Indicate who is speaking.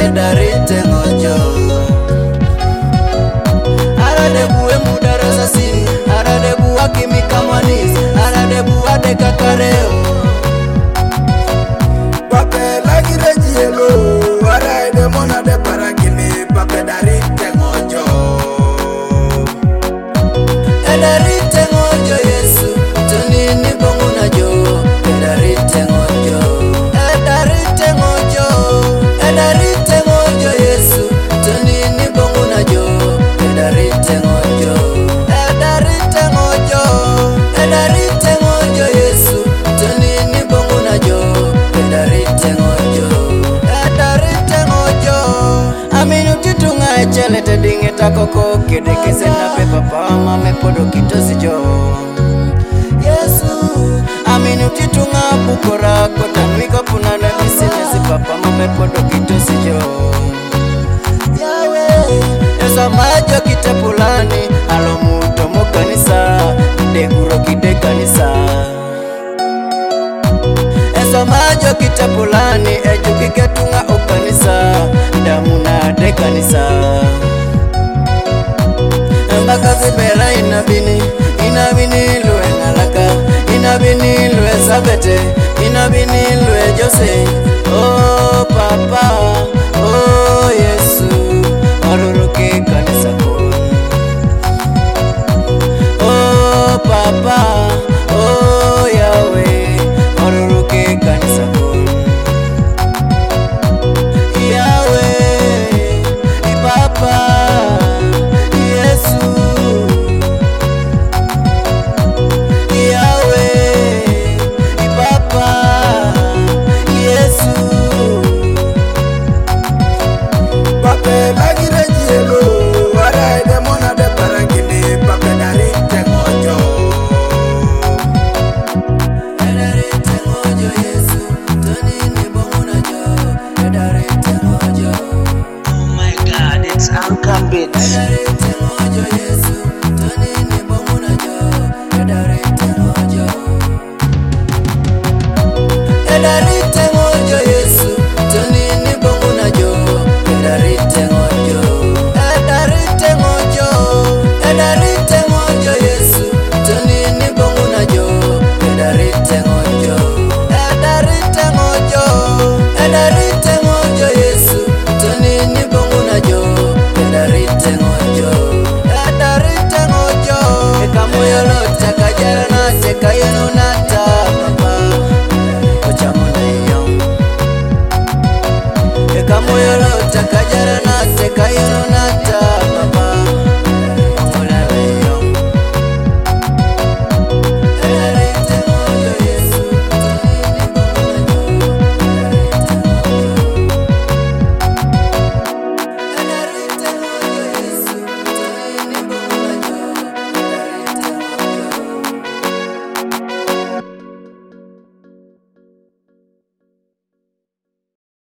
Speaker 1: darite ngojo. Arade buwe mudarasa sin, arade buwa kimika manis, arade buwa de kakareo.
Speaker 2: Pape lagi rejielo, arade mona de paragini, pape darite ngojo.
Speaker 1: Darite ngojo Yesu, tonini bongo na jo. Darite ngojo, darite ngojo, darite ngojo Yesu, tonini bongo na jo. Darite ngojo, darite ngojo, darite ngojo Yesu, tonini bongo na jo. Darite ngojo, darite ngojo. Aminu titunga echele tedinge takoko kidekeze na pepa pama mepodo kitosi jo. Yesu aminu titunga bukora kota miko punana bisinesi papa mepodo kitosi jo. Yahweh esa majo kitepulani alomu tomo kanisa deguro kide kanisa. Esa majo kitepulani ejuki ketunga okanisa damuna de kanisa. Mbakazi bela inabini lue ngalaka, inabini lue sabete, inabini lue jose. Oh papa, oh Yesu, aruruke kanisa kun. Oh papa, oh Yahweh, aruruke kanisa kun. Yahweh, papa, Yesu.
Speaker 2: Pape lagi rejielo, arade mona de paragini, pape darite ngojo.
Speaker 1: Darite ngojo Yesu, tonini bongo na jo. Darite ngojo.
Speaker 3: Oh my God, it's Anchor Beats.
Speaker 1: Darite ngojo Yesu, tonini bongo na jo. Darite ngojo. Darite ngojo Yesu, tonini bongo na jo. Darite ngojo. Darite ngojo. Darite ngojo Yesu, tonini bongo na jo. Darite ngojo. Darite ngojo. Darite ngojo Yesu, tonini bongo na jo. Darite ngojo. Darite ngojo. Ekamoyo lote kajarana tekayono nata papa. Ochamona iyo. Ekamoyo lote kajarana tekayono